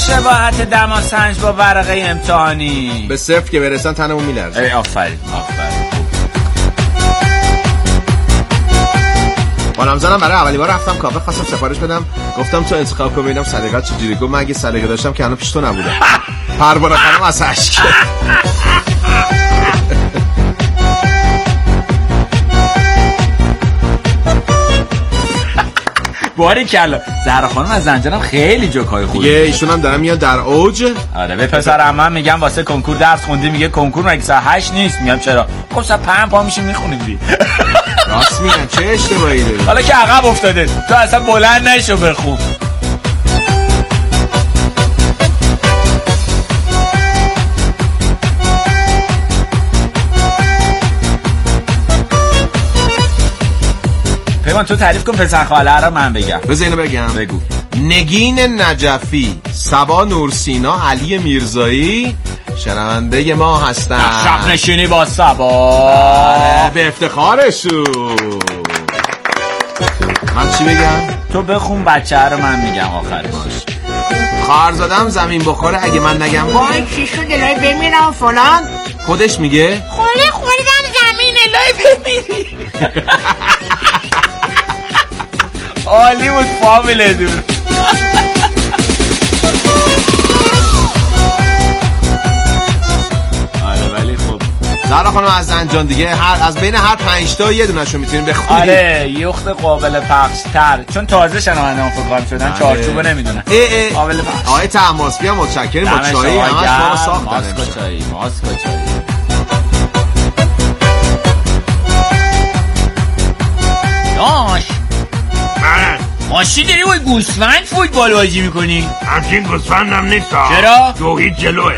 شباهت دماسنج با ورقه امتحانی؟ به صفر که برسن تنمون میلرزه. آفرین. با نامزدم برای اولی بار رفتم کافه، خواستم سفارش بدم، گفتم تو انتخاب کن ببینم سلیقه‌ت چجوری. گفت من اگه سلیقه داشتم که الان پیش تو نبودم. پروانه خانم از اشک. باریکلا. زهرا خانم از زنجانم خیلی جوکای خوبی. دیگه ایشون هم دارن میاد در اوج. آره به پسرم من میگم واسه کنکور درس خوندی، میگه کنکور مگه ساعت 8 نیست؟ میگم چرا؟ خب ساعت 5 پا میشیم میخونیم دی. راست میگن، چه اشتباهی داری؟ حالا که عقب افتاده تو اصلا بلند نشو بخون. پیمان تو تعریف کن پسر خاله رو من بگم. بذار اینو بگم. بگو. نگین نجفی، صبا نورسینا، علی میرزایی شنونده ما هستن. شب نشینی با صبا. آره به افتخارشون. من چی بگم؟ تو بخون بچه رو من میگم آخرش. خواهر زادم زمین بخوره اگه من نگم وای چی شد الهی بمیرم فلان، خودش میگه خوردم زمین الهی بمیری. عالی بود فامیله دور. آره ولی خب زهرا خانم از زنجان دیگه از بین هر 5 تا یه دونهشو میتونیم بخونیم. آره یخت قابل پخش تر، چون تازه شنونده‌ام فکر شدن چارچوبو نمیدونن. قابل پخش. آقای تماسبی هم متشکریم با چایی همش ما رو ساختن. ماسکو چایی. داش ماشی داری باید گوسفند فوتبال بازی میکنی؟ همچین گوسفندم نیست. چرا؟ جوهید جلوه.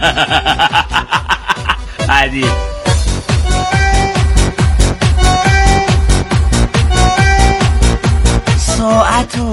عدیل. ساعتو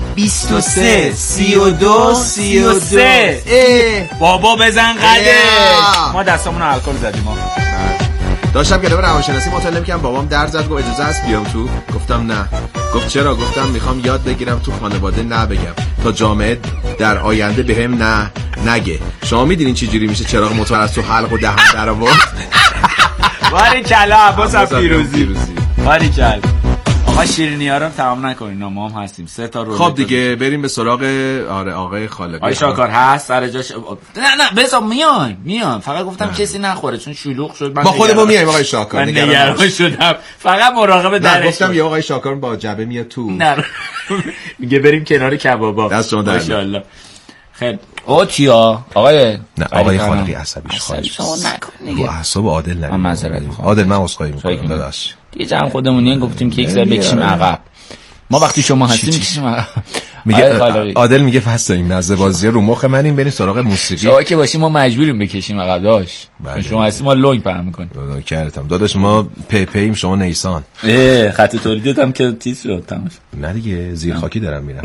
23:32:33. بابا بزن قدش. ما دستامونو الکل زدیم. داشتم که داره روانشناسی مطالعه می‌کردم، بابام در زد گفت اجازه هست بیام تو؟ گفتم نه. گفت چرا؟ گفتم میخوام یاد بگیرم تو خانواده نه بگم تا جامعه در آینده بهم نه نگه. شما میدونین چه جوری میشه چراغ موتور از تو حلق و دهن در آورد؟ باریکلا عباس پیروزی. باریکلا. آقا شیرینی‌ها رو تمام نکنین، ما هم هستیم 3 تا رو. خب دیگه بریم به سراغ آقای خالقی. آقای شاکار هست سر جاش. نه بذار میان فقط گفتم کسی نخوره چون شلوغ شد. ما خودمون میایم آقای شاکار. من نگران شدم فقط مراقب درش. گفتم یه آقای شاکار با جبه میاد تو. نه میگه بریم کنار کبابا. دست شما در. ان شاء الله. خیلی کیا آقای خالقی عصبیش خواهش شما نکن دیگه. اعصاب عادل نگیر. من معذرت میخوام. عادل من عذرخواهی میکنم داداش. دیگه جمع خودمونین گفتیم که یک ذره بکشیم عقب. ما وقتی شما هستیم میکشیم عقب. میگه عادل میگه فست این نزد بازی رو مخ منیم بریم سراغ موسیقی. شما که باشیم ما مجبوریم بکشیم عقب داش. شما هستیم ما لونگ پهم میکنیم. کردم داداش ما پیم شما نیسان. خط تولیدت هم که تیز شد تمام. نه دیگه زیر خاکی دارم میرم.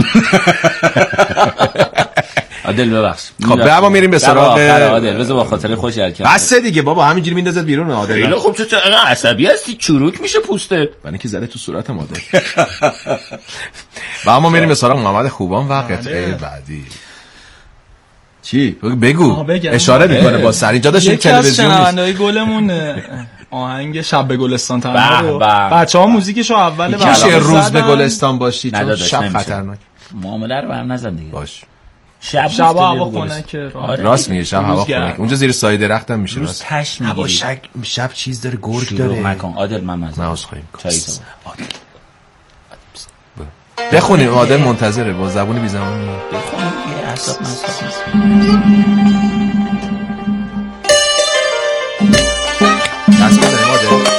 عادل ببخش. خب بعدا میریم به سراغ عادل. بذار با خاطر خوش حرکت. بس دیگه بابا همینجوری میندازت بیرون عادل. خیلی خب چه عصبی هستی چروک میشه پوسته. من که زده تو صورتم عادل. بعدا ما میریم به سراغ محمد خوبان و قطعه بعدی. چی؟ بگو. اشاره میکنه با سر اینجا داشتیم تلویزیون. شنونده‌های گلمون آهنگ شب به گلستان تنها رو بچه‌ها موزیکشو اول میشه روز به گلستان باشی چون شب خطرناک. معامله رو برام نزن دیگه. باش. شب هوا خنک. راست میگه شب هوا خنک. اونجا زیر سایه درخت هم میشه. روز تش میگیری. شب چیز داره گرگ داره. مکن عادل من عذرخواهی میکنم. بخونیم عادل منتظره با زبون بی زبون. بخونیم دیگه اعصاب دست بزنیم عادل.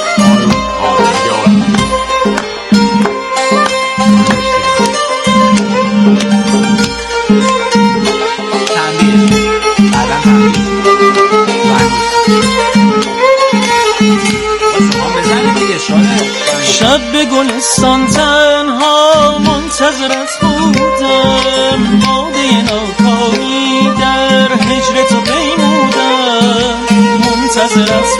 شب به گلستان تنها منتظرت بودم، باده ناکاری در هجر تو پیمودم، منتظرت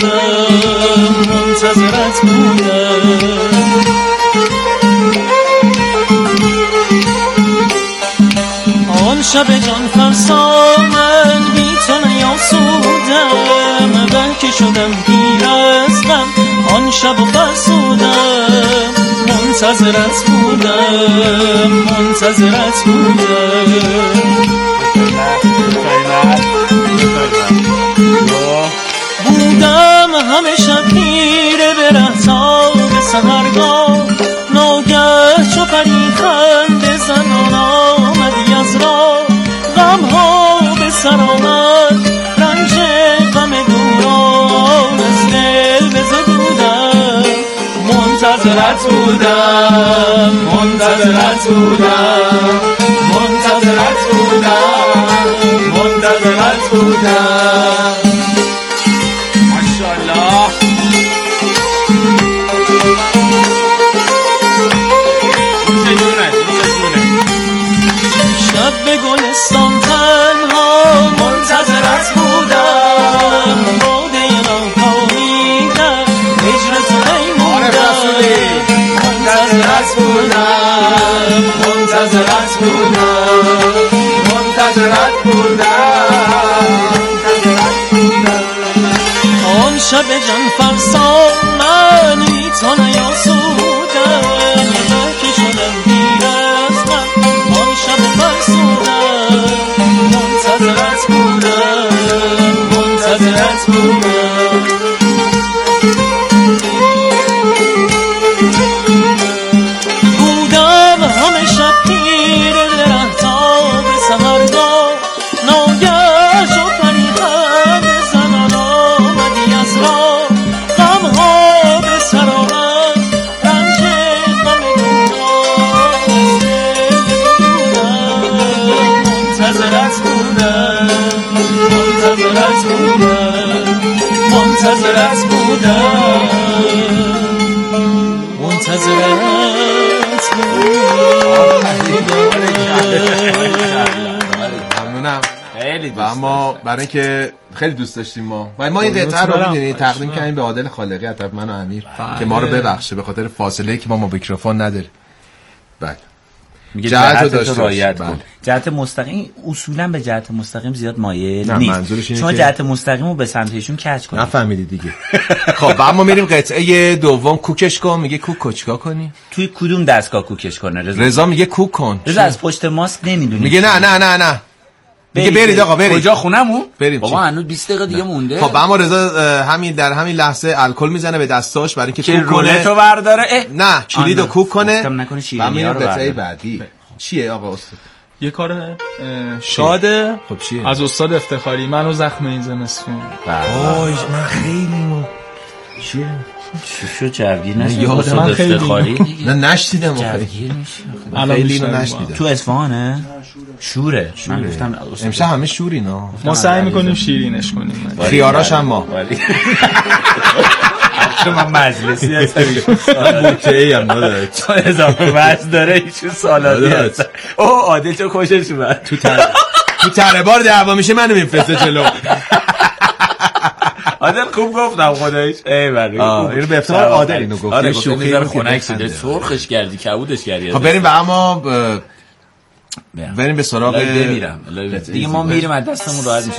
بودم آن شب جان فرسا من بی تو نیاسودم بلکه شدم پیر از غم آن شب و فرسودم منتظرت بودم منتظرت بودم بودم همه شب پیره به ره تا به سحرگاه ناگه چو پری خنده زنان آمدی از راه غم ها به سر آمد رنج غم دوران از دل بزدودم منتظرت بودم منتظرت بودم منتظرت بودم منتظرت بودم ماشاءالله شب به گلستان تنها منتظرت بودم باده ناکامیدم هجر تو نیمودم منتظرت بودم منتظرت بودم منتظرت بودم آن شب جان فرسا من بی تو نیاسودم که شدم پیر از غم آن شب فرسودم منتظرت بودم منتظرت بودم بودم همه شب پیر ره تا به سحرگاه ناگه شد پریخم زنان آمدی از راه غم ها به سر آمد رنج غم دوران منتظرت بودم منتظرت بودم منتظرت بودم منتظرت ممنونم. خیلی و اما برای اینکه خیلی دوست داشتیم ما و ما این قطعه رو می‌دونید تقدیم کردیم به عادل خالقی از من و امیر که ما رو ببخشه به خاطر فاصله که ما میکروفون نداریم. بله میگه جهت رو داشته رعایت بله. کن. جهت مستقیم اصولا به جهت مستقیم زیاد مایل نه، نیست. منظورش اینه شما که جهت مستقیم رو به سمتشون کج کنید. نفهمیدی دیگه. خب اما میریم قطعه دوم. کوکش کن. میگه کوک چیکار کنی؟ توی کدوم دستگاه کوکش کنه رضا میگه کوک کن. رضا از پشت ماسک نمیدونی. میگه نه میگه برید آقا برید. کجا خونمون؟ بریم. بابا هنوز 20 دقیقه دیگه مونده. خب اما رضا همین در همین لحظه الکل میزنه به دستاش برای اینکه کوک کنه. رولتو برداره. نه کلیدو کوک کنه. گفتم نکنه شیرینی‌ها رو قطعه بعدی. چیه آقا استاد؟ یه کار شاده. خب چیه؟ از استاد افتخاری منو زخم این زمستون. وای من خیلی چیه؟ شو جوگیر نشید یادم افتخاری نه نشدیدم جوگیر میشه خیلی اینو نشدیدم. تو اصفهانه؟ شوره. من گفتم امشب همه شورینا. ما سعی میکنیم شیرینش کنیم. خیاراش هم ما من مجلسی هستم من بوکه‌ای هم نداره چون اضافه وزن داره ایشون سالادی هست. اوه عادل چون خوشش اومد تو تره بار دعوا میشه منو میفرسته جلو. عادل خوب گفتم خداییش. ای بله اینو به افتخار عادل اینو گفت. آره شوخی رو خنک شده سرخش کردی کبودش کردی. خب بریم و اما بریم به سراغ بمیرم دیگه. ما میریم از دستمون راحت میشه.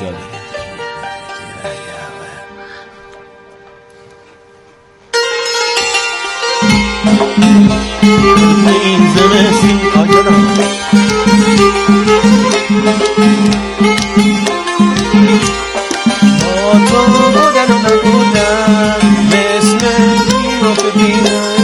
این زمستون تو بودن و نبودن مثل رو ببینن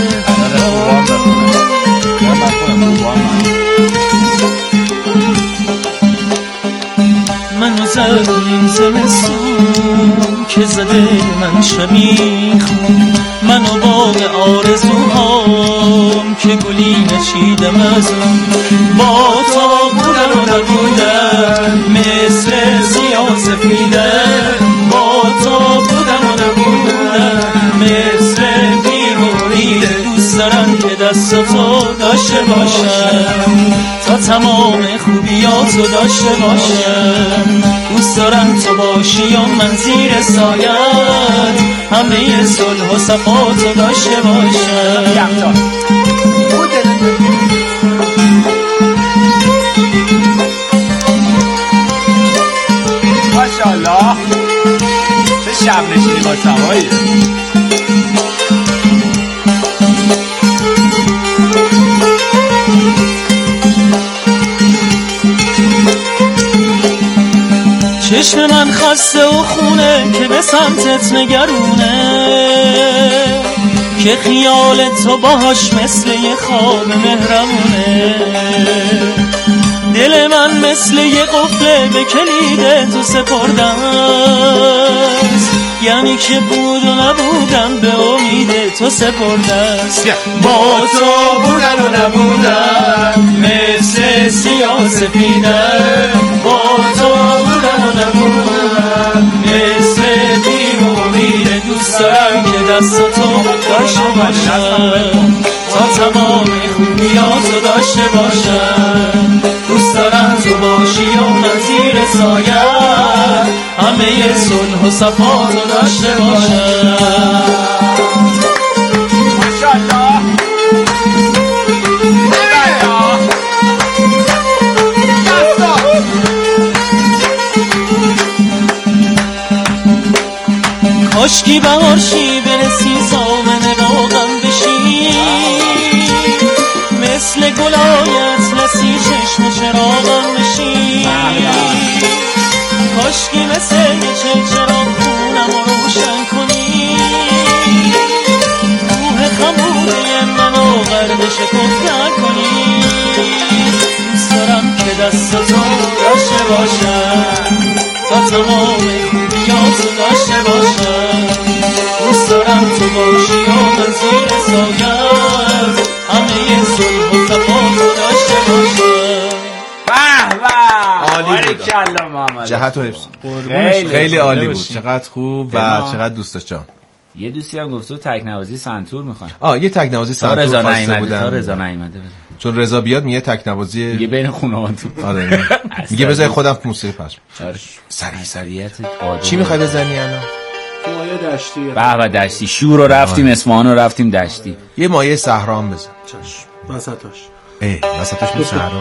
منو زد این زمستون که زده من شمیخون منو باغ آرزوهام که گلی نچیدم از با تو بودن و نبودن مثل سیاه سفیدن با تو بودن و نبودن مثل بیروریده دوست دارم که دست تو داشته باشم تا تمام خوبیاتو داشته باشم دوست دارم تو باشی و من زیر سایت همه صلح و صفاتو داشته باشم نیما سمایی چشم من خسته و خونه که به سمتت نگرونه، که خیال تو باهاش مثل یه خواب مهربونه. دل من مثل یه قفله به کلید تو سپردم، یعنی که بود و نبودم به امید تو سپردم. با تو بودن و نبودن مثل سیاه سفیدن، با تو بودن و نبودن مثل بی امید. دوست دارم که دست تو داشته باشم تا تمام خوبیاتو داشته باشم. دوست دارم تو باشی و من زیر سایه همه صلح و صفاتو داشته باشم. ماشاءالله کاشکی بهارشی برسی زامن باغم بشی، مثل گلایت نسی چشم چراغم بشی. کاشکی مثل یه چراغ خونم رو روشن کنی، روح خموده منو غرق شکفت کنی. دوست دارم که دست تو داشته باشم تا تمام خوبیاتو داشته باشم. دوست دارم تو باشی و من زیر سایت همه صلح و صفاتو داشته باشم. به به عالی بود. کلا محمد جهت و حفظ خیلی عالی بود. چقدر خوب و چقدر دوست داشتم. یه دوستی هم گفت تو تکنوازی سنتور میخوان. یه تکنوازی سنتور خواسته بودم. تا رضا نیومده چون رضا بیاد میگه تکنوازی میگه بین خونه‌هاتون. آره میگه بذار خودم موسیقی پخش. آره سریعت عادی. چی میخوای بزنی الان؟ مایه دشتی. به دشتی شور رو رفتیم، اصفهان رو رفتیم، دشتی. یه مایه صحرام بزن. چشم وسطاش. وسطش می صحرا.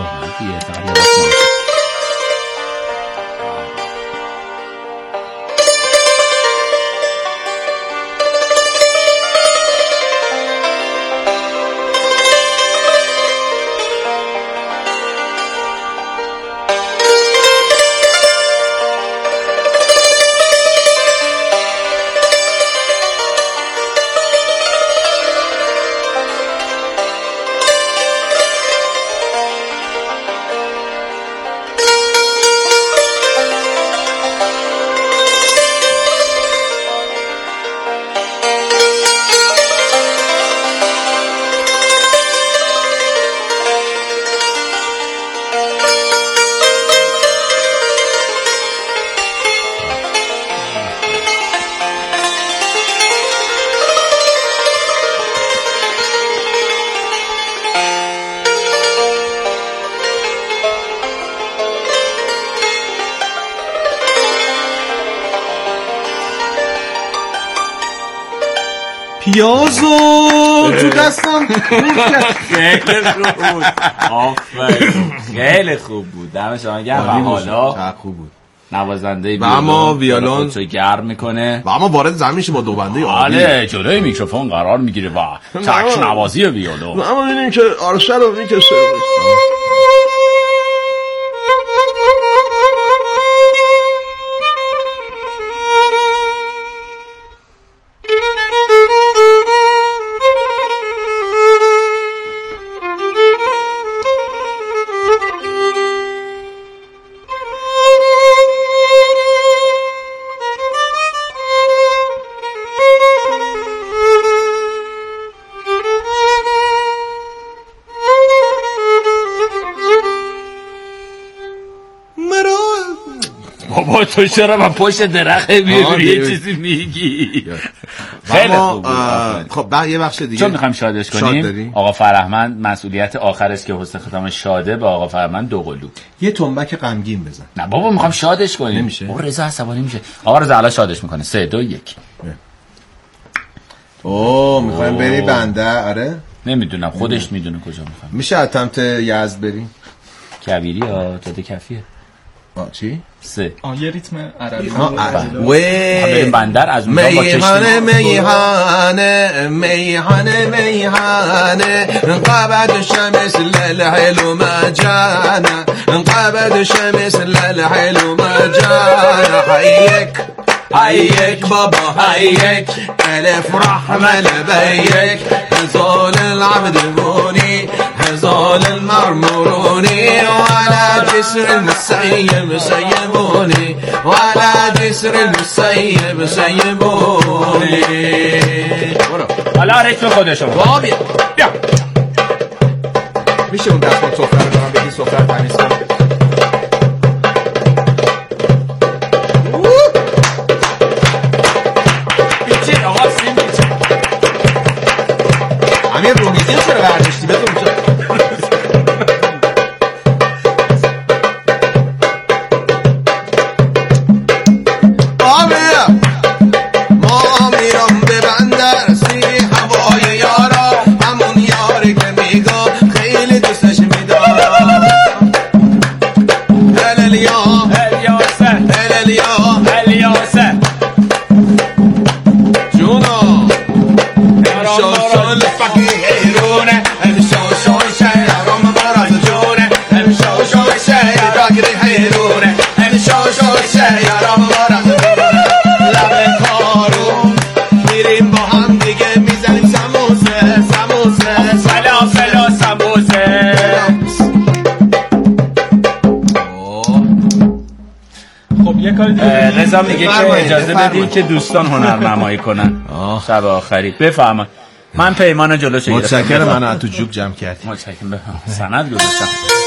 پیازو تو دستم خیلی خوب بود. آفرین خیلی خوب بود. دم شما گرم. و حالا خوب بود. نوازنده و اما ویولون خودشو گرم میکنه و اما وارد زمین میشه با دو بنده عالی. بله جلوی میکروفون قرار میگیره و تک نوازی ویولون. و اما ببینیم که آرشه رو میکشه. بابا تو چرا من پشت درخت میبینی یه چیزی میگی؟ خیلی خوب بود. خب یه بخش دیگه چون میخوایم شادش کنیم آقا فرهمند مسئولیت آخرش که حسن ختام شاده به آقا فرهمند دوقلو یه تنبک غمگین بزن. نه بابا میخوام شادش کنیم. نمیشه. بابا رضا عصبانی میشه. آقا رضا الان شادش میکنه. 3 2 1. میخوایم بری بنده. آره نمیدونم خودش میدونه کجا میخوام. میشه اتمت یزد بریم؟ کویری یا جاده کفیه؟ چی؟ 3 یه ریتم عربی بریم بندر از اونجا با میهانه میهانه میهانه میهانه انقبض الشمس للحلو ما جانا انقبض الشمس للحلو ما جانا هيك بابا هيك ألف رحمة لبيك هزول العبد بوني هزول المرمروني ولا جسر المسيب سيبوني ولا جسر المسيب سيبوني حالا ریتم خودشو بابی بیا میشه اون دستان سفره رو دارم بگی سفره تمیز کنم همین رومیزی رو چرا برداشتی بده اونجا ما میرم به بندر سی هوای یارا همون یاری که میگو خیلی دوستش میدارم هللیا الیاسه هللیا الیاسه جونا شوشون فقیرونه شوشون شیرم مراد جونه شوشون شیر حیرونه شوشون شیرم مراد جونه لب کارو میریم با هم دیگه میزنیم سموسه سموسه فلافل و سموسه. خب یه کاری دیگه رضا میگه که اجازه بدید که دوستان هنرنمایی کنن شب آخری. بفرمایید. من پیمانو جلوش گرفتم. متشکرم منو از تو جوب جمع کردی. متشکرم. بفرمایید. سند گذاشتم.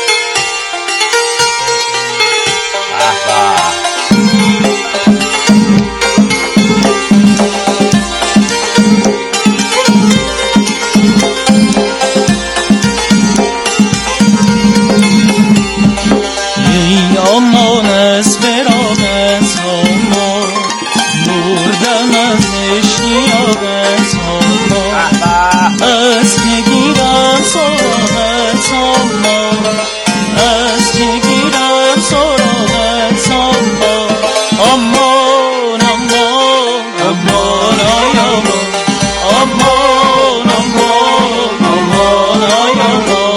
ای امان از فراغت ها مردم از اشتیاقت ها از که گیرم سراغت ها از که گیرم سراغت ها امان امان امان آی امان امان امان امان آی امان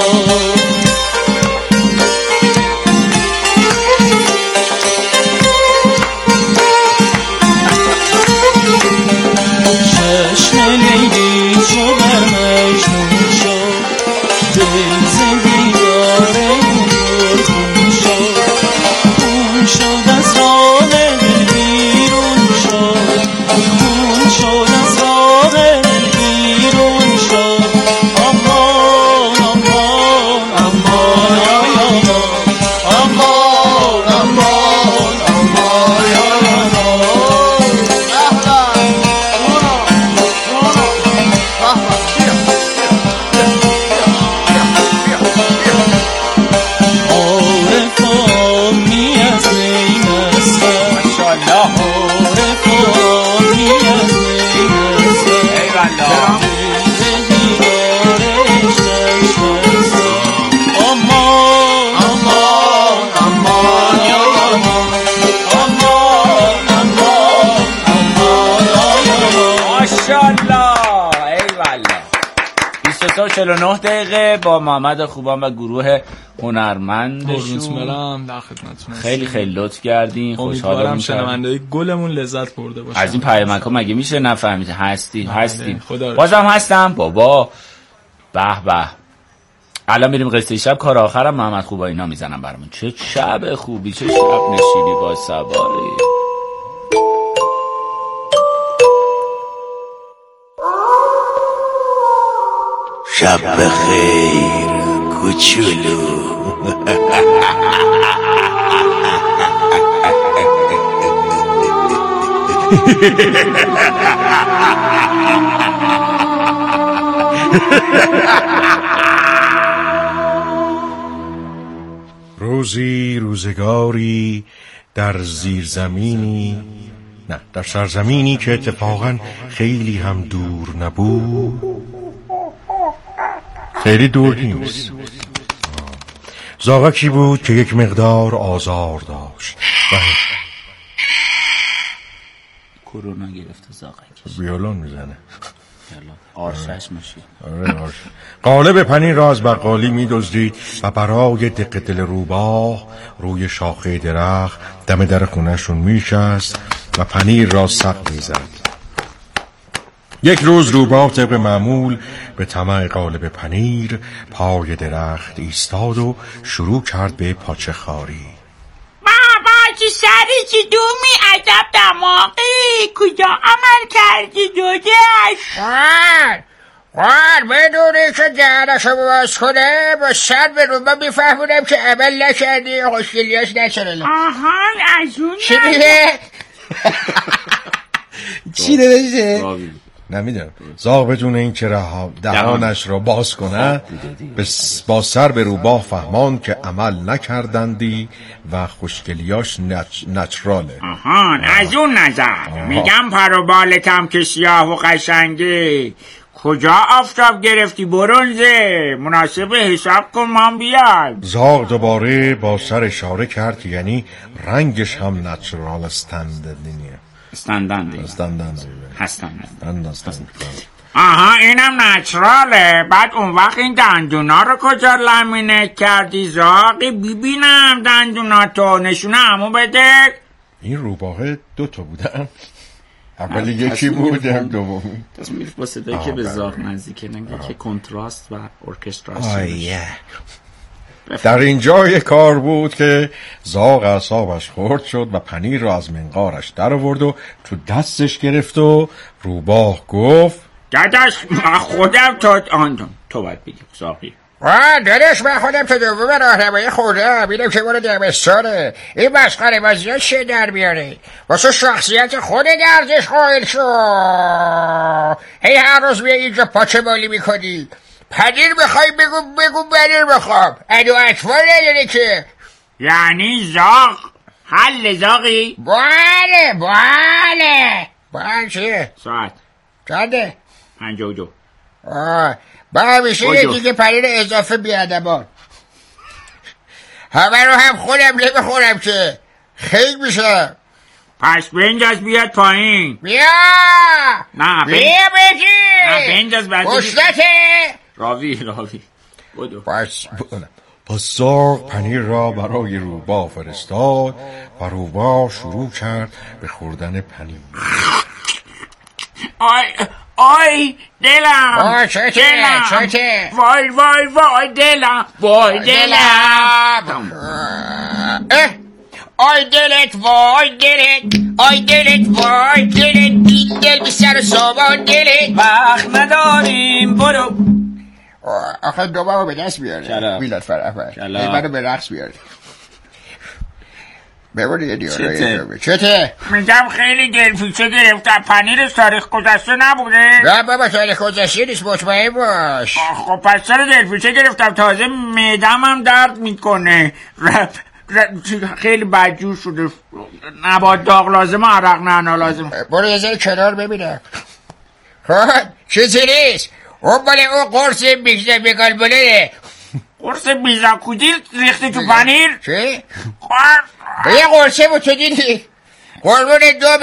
چشم لیلی چو بر مجنون شد دل زندگی داره خون شد خون شد از راه دل بیرون شد خون شد از راه دل بیرون شد امان امان امان آی امان امان امان امان آی امان ماشاءالله. ایوالله. 23:49 دقیقه با محمد خوبان و گروه هنرمندشون در خدمتتون. خیلی خیلی لطف کردین. خوشحالم شنونده‌های گلمون لذت برده باشن. از این پیامک‌ها مگه میشه نفهمید؟ هستیم بازم هستم بابا. به به. الان میریم قصه شب. کار آخرم محمد خوبا اینا میزنم برامون. چه شب خوبی، چه شب نشیبی با سواری. شب بخیر کوچولو. روزی روزگاری در زیرزمینی، نه در سرزمینی که اتفاقا خیلی هم دور نبود، خیلی دور نیست، زاغکی بود که یک مقدار آزار داشت کرونا گرفته زاغک. ویولون میزنه. آرشش میشه. آره آرش. قالب پنیر را از بقالی می‌دزدید و برای دق دل روباه روی شاخه درخت دم در خونه‌شون می‌نشست و پنیر را سق می‌زد. یک روز روباه طبق معمول به طمع قالب پنیر پای درخت ایستاد و شروع کرد به پاچه خاری. چی سری چی دومی عجب دماغی کجا عمل کردی دوجش؟ قار بدونی که دهنشو باز کنه با سر به روبا میفهمونم که عمل نکردی خوشگلیاش نچرلم. آهان از اون چی میگه؟ چی نوشته؟ نمیدونم. زاغ بدون این که دهانش را باز کنه با سر به روباه فهمان که عمل نکردندی و خوشگلیاش نچراله. آهان از اون نظر میگم پر و بالتم که سیاه و قشنگی کجا آفتاب گرفتی برنزه مناسب حساب کن من بیاد. زاغ دوباره با سر اشاره کرد که یعنی رنگش هم نچرال استندنده. آها اینم نچراله. بعد اون وقت این دندونا رو کجا لامینه کردی زاغی؟ ببینم دندوناتو نشونه همو بده. این روباه 2 تا بودن. اولی یکی بود هم دومی. تصمیف با صدایی که به زاغ نزدیکه نگه که کنتراست و ارکستراسیون. در اینجا یک کار بود که زاغ اعصابش خورد شد و پنیر را از منقارش در آورد و تو دستش گرفت و روباه گفت داداش من خودم تو باید بگی زاغی. داداش من خودم تو دوم راهنمایی خوردم میدم که برو دبستانه این مسخره بازی ها چه در بیاره واسه شخصیت خود درزش قائل شو. هی هر روز بیا اینجا پاچه بالی میکنی پنیر بخوای بگو پنیر بخوام ادو اطفال نداره که. یعنی زاغ حل زاغی؟ بله چیه؟ ساعت چنده؟ 52. با همیشه یکی که پنیر اضافه بیادمان همه رو هم خودم نمیخورم که خیلی میشه. پس بنجاز بیاد پایین. بیا بگی نه بنجاز بعد بشلته راوی بودو. پس زاغ پنیر را برای روباه فرستاد و روباه شروع کرد به خوردن پنیر. آی دلم چته وای دلم آی دلت این دل بی سر و سامان دلت وقت نداریم برو. آخه دوباره به دست بیاره میلاد فرحفر منو به رقص بیاره ببینی یه دیاره چته؟ میگم خیلی دلپیچه گرفتم پنیرش تاریخ گذشته نبوده؟ نه بابا تاریخ گذشته نیست مطمئن باش. خب پس چرا دلپیچه گرفتم تازه معدم هم درد میکنه خیلی بدجور شده نبات داغ لازم عرق نه لازم. برو یه ذره کنار ببینم. خب چیزی نیست اون باله اون قرص بیزه بگال بله قرص بیزا کودیل ریختی تو پنیر؟ چی؟ یه قرصه بود تو دیدی قربون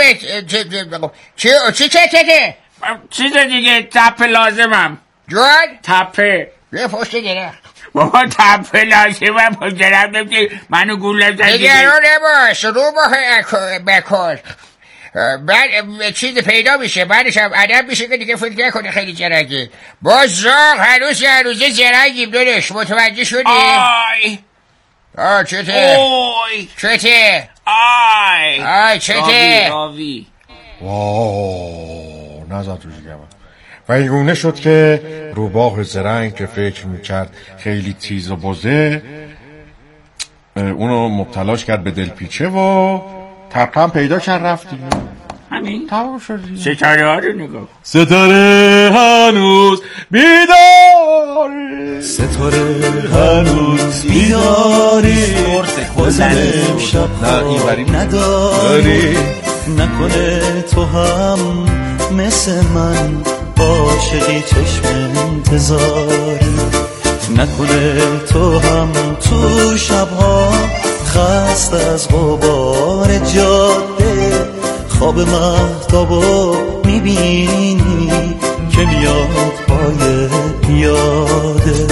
چی چه؟ چیز دیگه تپه لازمم جوان؟ تپه یه پشت درخت بابا تپه لازمم پشت درخت نمیشه منو گوله زدی دیگه رو نباش رو بکن بعد چیز پیدا میشه بعدش هم عدم میشه که دیگه فکر نکنه خیلی جرگی باز زاغ هنوزه جرگیم دارش متوجه شدی؟ چته؟ چته؟ چته؟ راوی نزد روشی گمه و این گونه شد که روباه زرنگ که فکر میکرد خیلی تیز و بزه اونو مبتلاش کرد به دلپیچه و تپم پیدا کرد رفتی همین؟ تمام شدی ستاره ها رو نگاه ستاره هنوز بیداری بازم شب نداری نکنه تو هم مثل من عاشقی چشم انتظاری نکنه تو هم تو شبها خسته از غبار جاده خواب مهتابو میبینی که میاد پای پیاده.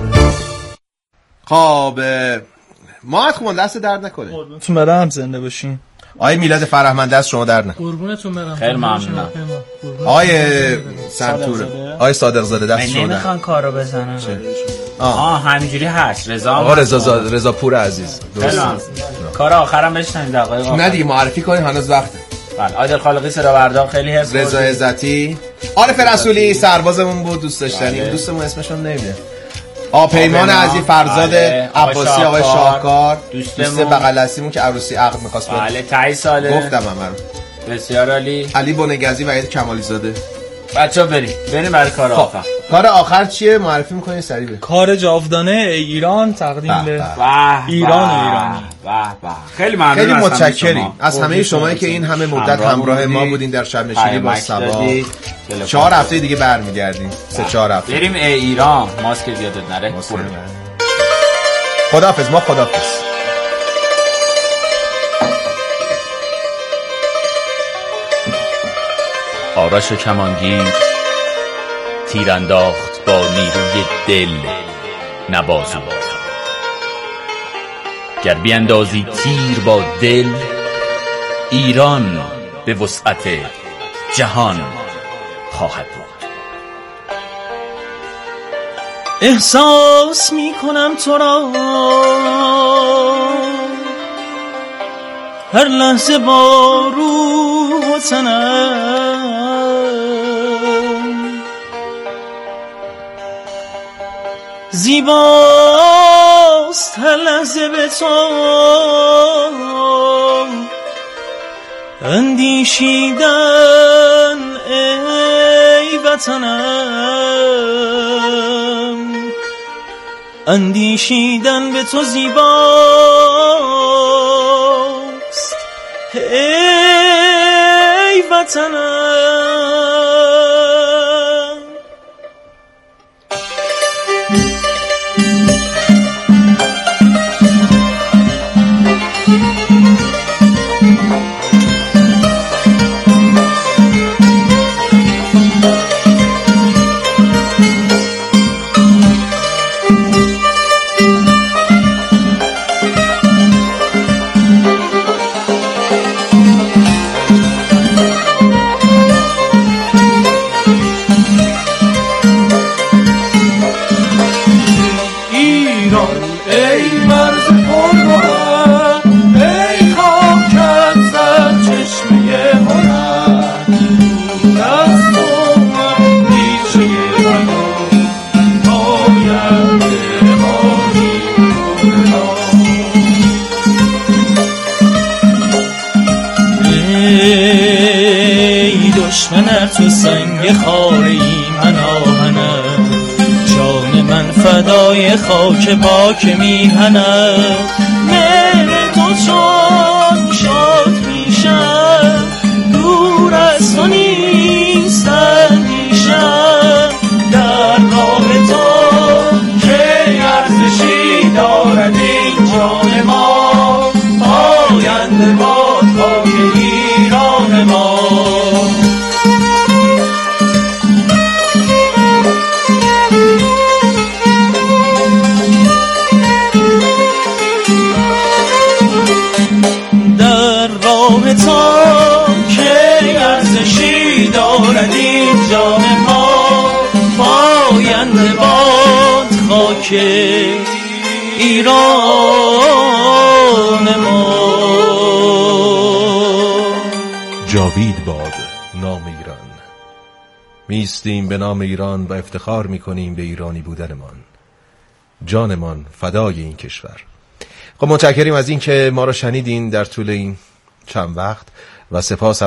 خب ماهت خوبان دست درد نکنه. قربونتون برم، زنده باشین. آقای میلاد فرهمند دست شما درد نکنه. قربونتون برم. خیلی ممنونم. آقای سنتور، آقای صادق زاده دست شما درد. نمیخوان کارو بزنن. همینجوری هست. رضا آقا رضا پور عزیز. کار آخرام بشنید آقا. نه دیگه معرفی کنین هنوز وقته. بله عادل خالقی سراوردا خیلی حرف. رضا عزتی، عارف رسولی سربازمون بود، دوست داشتنی. دوستمون اسمشون نمیده. پیمان عزیز، فرزاد عباسی، آقای شاهکار، دوست بغل دستیمون که عروسی عقد می‌خواست. بله 23 ساله. گفتم همه رو. بسیار عالی. علی بنگزی و عید کمالی زاده. بچه‌ها بریم برای کار آخر. کار آخر چیه؟ معرفی می‌کنید سریع بگید. کار جاودانه ایران تقدیم به ایران و ایرانی. خیلی ممنون. خیلی متشکریم از همه شمایی که این همه مدت همراه ما بودین در شب نشینی با صبا. 4 هفته دیگه برمیگردیم. 3-4 هفته. بریم ایران. ماسک یادت نره. خداحافظ. ما خداحافظ. آرش کمانگیر تیر انداخت با نیروی دل نبازو. گر بیندازی تیر با دل، ایران به وسعت جهان خواهد بود. احساس می کنم تو را هر لحظه با روح و تنم، زیباست هر لحظه به تو اندیشیدن ای وطنم، اندیشیدن به تو زیباست ای وطنم. دشمن تو سنگ خاری من آهنم، جان من فدای خاک پاک میهنم. مهر تو چون شاد میشم، دور از تو نیست اندیشم. در راه تو که ارزشی دارد این جان ما، پاینده باد خاک ایران ما. جان ما پاینده باد خاک ایران ما. جاوید باد نام ایران. میستیم به نام ایران و افتخار میکنیم به ایرانی بودنمان. جانمان فدای این کشور. خب متشکریم از این که ما را شنیدین در طول این چند وقت و سپاس